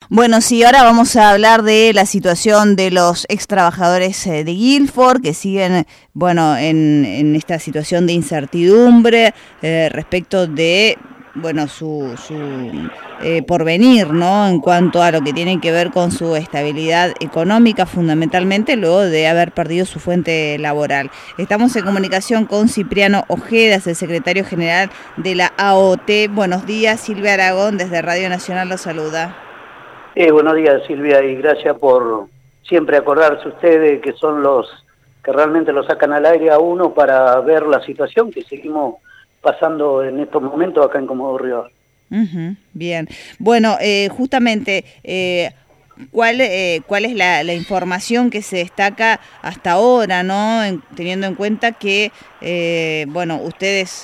Bueno, sí, ahora vamos a hablar de la situación de los ex trabajadores de Guilford que siguen, bueno, en esta situación de incertidumbre respecto de, bueno, su porvenir, ¿no? En cuanto a lo que tiene que ver con su estabilidad económica, fundamentalmente luego de haber perdido su fuente laboral. Estamos en comunicación con Cipriano Ojeda, el secretario general de la AOT. Buenos días, Silvia Aragón, desde Radio Nacional los saluda. Buenos días, Silvia, y gracias por siempre acordarse ustedes que son los que realmente lo sacan al aire a uno para ver la situación que seguimos pasando en estos momentos acá en Comodoro Rivadavia. Bien, bueno, justamente, ¿cuál es la información que se destaca hasta ahora, ¿no? Teniendo en cuenta que, bueno, ustedes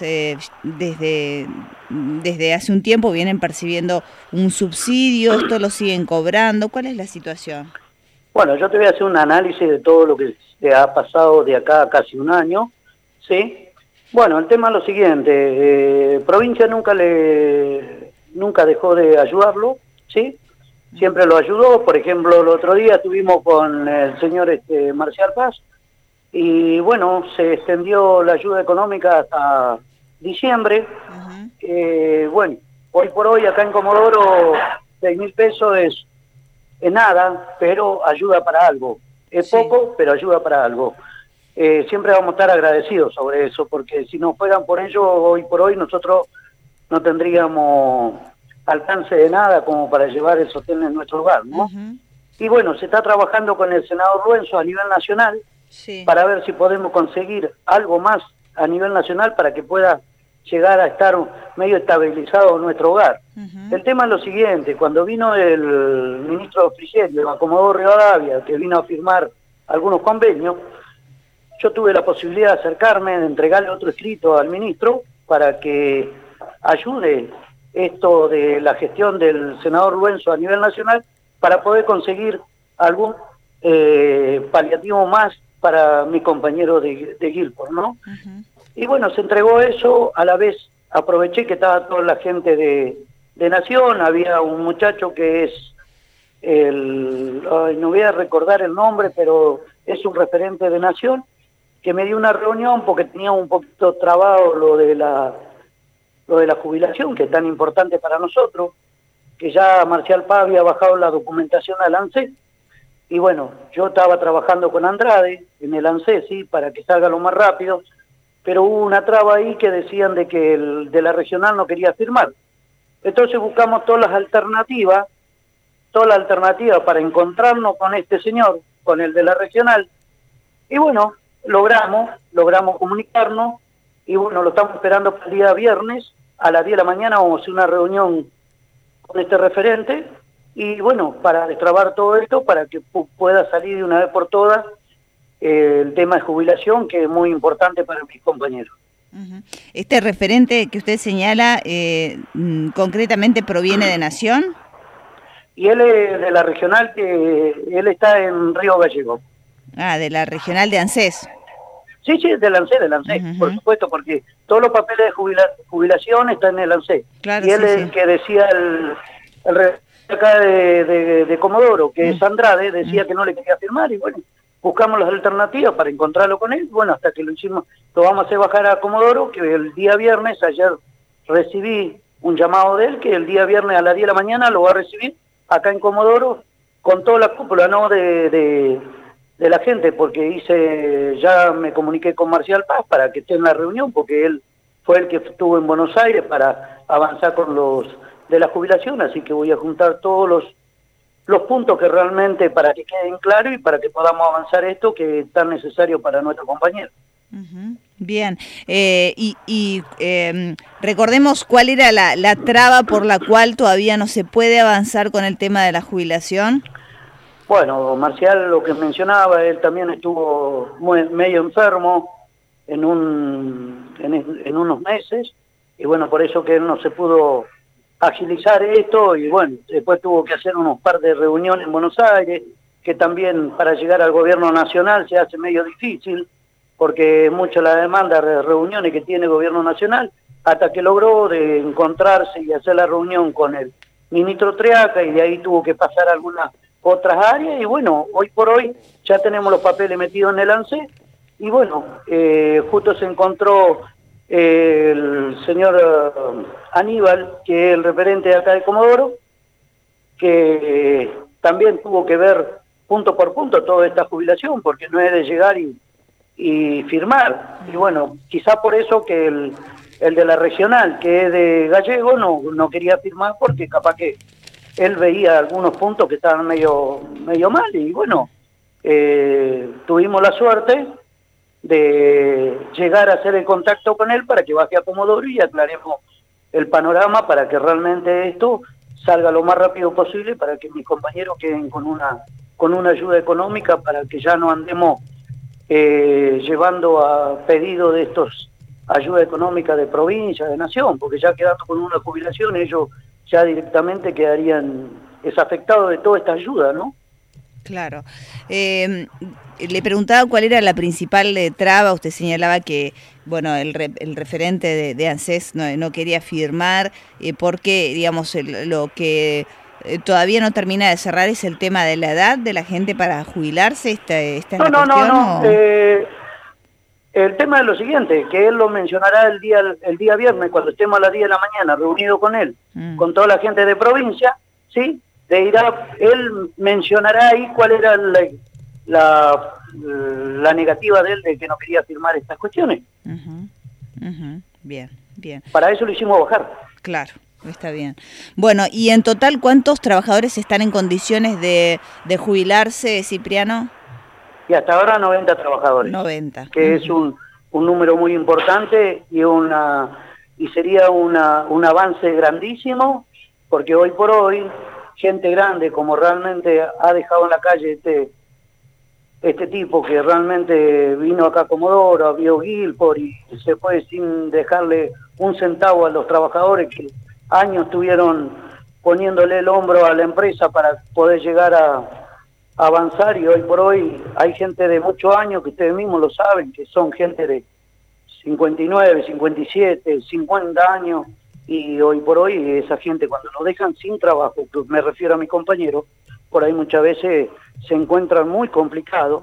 desde hace un tiempo vienen percibiendo un subsidio, esto lo siguen cobrando, ¿cuál es la situación? Bueno, yo te voy a hacer un análisis de todo lo que se ha pasado de acá a casi un año, ¿sí? Bueno, el tema es lo siguiente, provincia nunca dejó de ayudarlo, ¿sí? Siempre lo ayudó. Por ejemplo, el otro día estuvimos con el señor Marcial Paz y bueno, se extendió la ayuda económica hasta diciembre. Bueno, hoy por hoy acá en Comodoro 6.000 pesos es nada, pero ayuda para algo. Es poco, pero ayuda para algo. Siempre vamos a estar agradecidos sobre eso, porque si no fueran por ello, hoy por hoy nosotros no tendríamos alcance de nada como para llevar el sostén en nuestro hogar, ¿no? Y bueno, se está trabajando con el senador Ruenzo a nivel nacional para ver si podemos conseguir algo más a nivel nacional para que pueda llegar a estar medio estabilizado nuestro hogar. El tema es lo siguiente, cuando vino el ministro Frigerio a Comodoro Rivadavia, que vino a firmar algunos convenios, yo tuve la posibilidad de acercarme, de entregarle otro escrito al ministro para que ayude esto de la gestión del senador Ruenzo a nivel nacional para poder conseguir algún paliativo más para mi compañero de Guilford, ¿no? Y bueno, se entregó eso, a la vez aproveché que estaba toda la gente de Nación, había un muchacho que es no voy a recordar el nombre, pero es un referente de Nación, que me dio una reunión porque tenía un poquito trabado lo de la jubilación, que es tan importante para nosotros, que ya Marcial Paz había bajado la documentación al ANSES, y bueno, yo estaba trabajando con Andrade en el ANSES, sí, para que salga lo más rápido, pero hubo una traba ahí que decían de que el de la regional no quería firmar. Entonces buscamos todas las alternativas para encontrarnos con este señor, con el de la regional, y bueno, logramos comunicarnos, y bueno, lo estamos esperando para el día viernes, a las 10 de la mañana vamos a hacer una reunión con este referente, y bueno, para destrabar todo esto, para que pueda salir de una vez por todas el tema de jubilación, que es muy importante para mis compañeros. ¿Este referente que usted señala concretamente proviene de Nación? Y él es de la regional, que él está en Río Gallego. Ah, de la regional de ANSES. Sí, del ANSES, por supuesto, porque todos los papeles de jubilación están en el ANSES. Claro, y él es el que decía el acá de Comodoro, que es Andrade, decía que no le quería firmar, y bueno, buscamos las alternativas para encontrarlo con él, bueno, hasta que lo vamos a hacer bajar a Comodoro, que el día viernes, ayer recibí un llamado de él, que el día viernes a las 10 de la mañana lo va a recibir acá en Comodoro, con toda la cúpula, ¿no?, de la gente, porque ya me comuniqué con Marcial Paz para que esté en la reunión, porque él fue el que estuvo en Buenos Aires para avanzar con los de la jubilación, así que voy a juntar todos los puntos que realmente para que queden claros y para que podamos avanzar esto que es tan necesario para nuestro compañero. Bien, recordemos cuál era la traba por la cual todavía no se puede avanzar con el tema de la jubilación. Bueno, Marcial, lo que mencionaba, él también estuvo medio enfermo en unos meses, y bueno, por eso que él no se pudo agilizar esto, y bueno, después tuvo que hacer unos par de reuniones en Buenos Aires, que también para llegar al gobierno nacional se hace medio difícil, porque mucho la demanda de reuniones que tiene el gobierno nacional, hasta que logró de encontrarse y hacer la reunión con el Ministro Triaca, y de ahí tuvo que pasar a algunas otras áreas, y bueno, hoy por hoy ya tenemos los papeles metidos en el ANSES, y bueno, justo se encontró el señor Aníbal, que es el referente de acá de Comodoro, que también tuvo que ver punto por punto toda esta jubilación, porque no es de llegar y firmar. Y bueno, quizá por eso que el de la regional, que es de Gallego, no quería firmar, porque capaz que él veía algunos puntos que estaban medio mal. Y bueno, tuvimos la suerte de llegar a hacer el contacto con él para que baje a Comodoro y aclaremos el panorama para que realmente esto salga lo más rápido posible, para que mis compañeros queden con una ayuda económica, para que ya no andemos llevando a pedido de estos ayuda económica de provincia, de nación, porque ya quedando con una jubilación ellos ya directamente quedarían desafectados de toda esta ayuda, ¿no? Claro. Le preguntaba cuál era la principal traba. Usted señalaba que, bueno, el referente de ANSES no quería firmar, porque, digamos, lo que todavía no termina de cerrar es el tema de la edad de la gente para jubilarse. ¿Esta es la cuestión? No. El tema es lo siguiente, que él lo mencionará el día viernes, cuando estemos a las 10 de la mañana reunido con él, con toda la gente de provincia, ¿sí? Él mencionará ahí cuál era la negativa de él de que no quería firmar estas cuestiones. Bien. Para eso lo hicimos bajar. Claro, está bien. Bueno, y en total, ¿cuántos trabajadores están en condiciones de jubilarse, Cipriano? Y hasta ahora 90 trabajadores. 90. Que es un número muy importante y sería un avance grandísimo, porque hoy por hoy gente grande como realmente ha dejado en la calle este tipo, que realmente vino acá a Comodoro, vio Guilford y se fue sin dejarle un centavo a los trabajadores que años estuvieron poniéndole el hombro a la empresa para poder llegar a avanzar, y hoy por hoy hay gente de muchos años que ustedes mismos lo saben, que son gente de 59, 57, 50 años, y hoy por hoy esa gente cuando nos dejan sin trabajo, que me refiero a mis compañeros, por ahí muchas veces se encuentran muy complicado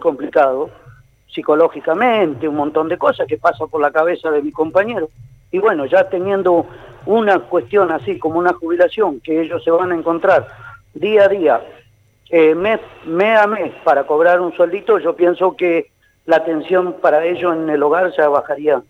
psicológicamente, un montón de cosas que pasan por la cabeza de mis compañeros, y bueno, ya teniendo una cuestión así como una jubilación, que ellos se van a encontrar día a día, mes a mes, para cobrar un sueldito, yo pienso que la tensión para ellos en el hogar ya bajaría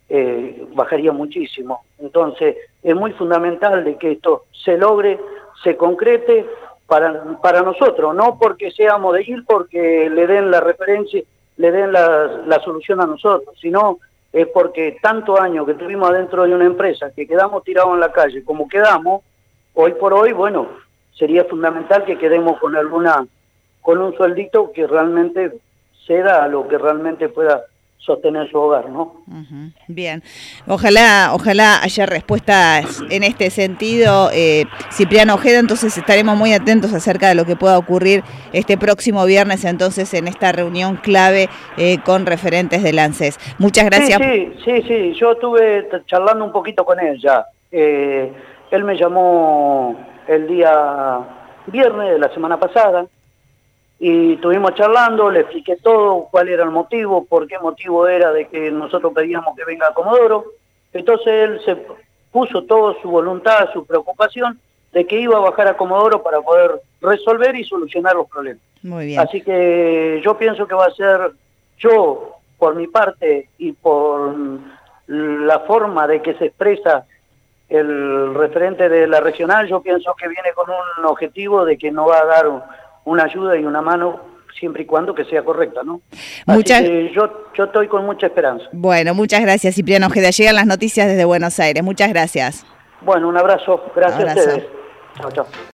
muchísimo. Entonces es muy fundamental de que esto se logre, se concrete para nosotros, no porque seamos de Gil, porque le den la referencia, le den la solución a nosotros, sino es porque tantos años que estuvimos adentro de una empresa, que quedamos tirados en la calle como quedamos, hoy por hoy, bueno, sería fundamental que quedemos con un sueldito que realmente ceda a lo que realmente pueda sostener su hogar, ¿no? Bien, ojalá haya respuestas en este sentido, Cipriano Ojeda. Entonces estaremos muy atentos acerca de lo que pueda ocurrir este próximo viernes, entonces, en esta reunión clave con referentes del ANSES. Muchas gracias. Sí, yo estuve charlando un poquito con él ya. Él me llamó el día viernes de la semana pasada, y estuvimos charlando, le expliqué todo, cuál era el motivo, por qué motivo era de que nosotros pedíamos que venga a Comodoro. Entonces él se puso toda su voluntad, su preocupación, de que iba a bajar a Comodoro para poder resolver y solucionar los problemas. Muy bien. Así que yo pienso que va a ser, yo, por mi parte, y por la forma de que se expresa el referente de la regional, yo pienso que viene con un objetivo de que nos va a dar una ayuda y una mano, siempre y cuando que sea correcta, ¿no? Así que yo estoy con mucha esperanza. Bueno, muchas gracias, Cipriano Ojeda. Llegan las noticias desde Buenos Aires. Muchas gracias. Bueno, un abrazo. Gracias a ustedes. Chao.